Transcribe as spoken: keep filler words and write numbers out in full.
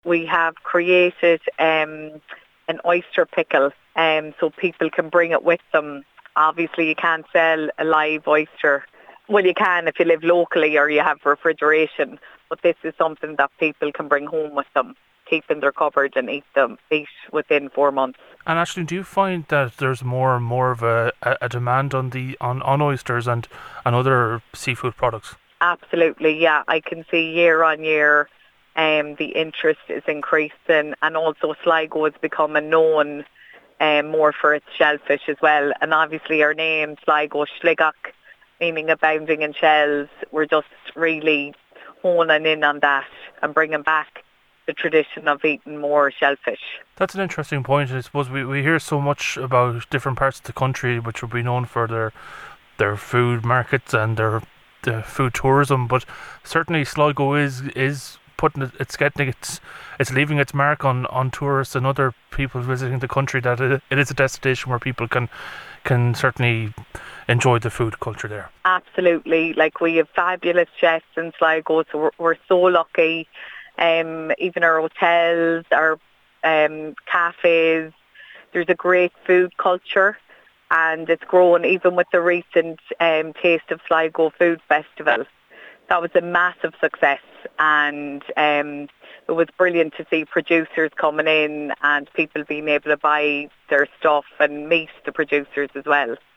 we have created um, an oyster pickle, um, so people can bring it with them. Obviously, you can't sell a live oyster. Well, you can if you live locally or you have refrigeration, but this is something that people can bring home with them, keep in their cupboard and eat them eat within four months. And actually, do you find that there's more and more of a, a demand on the on, on oysters and, and other seafood products? Absolutely, yeah. I can see year on year um, the interest is increasing, and also Sligo is becoming known um, more for its shellfish as well. And obviously our name, Sligo Sligach, meaning abounding in shells, we're just really honing in on that and bringing back the tradition of eating more shellfish. That's an interesting point. I suppose we, we hear so much about different parts of the country which will be known for their their food markets and their the food tourism, but certainly Sligo is is putting it, it's getting its it's leaving its mark on, on tourists and other people visiting the country, that it, it is a destination where people can can certainly enjoy the food culture there. Absolutely, like we have fabulous chefs in Sligo, so we're, we're so lucky. Um, even our hotels, our um, cafes, there's a great food culture, and it's grown even with the recent um, Taste of Sligo Food Festival. That was a massive success, and um, it was brilliant to see producers coming in and people being able to buy their stuff and meet the producers as well.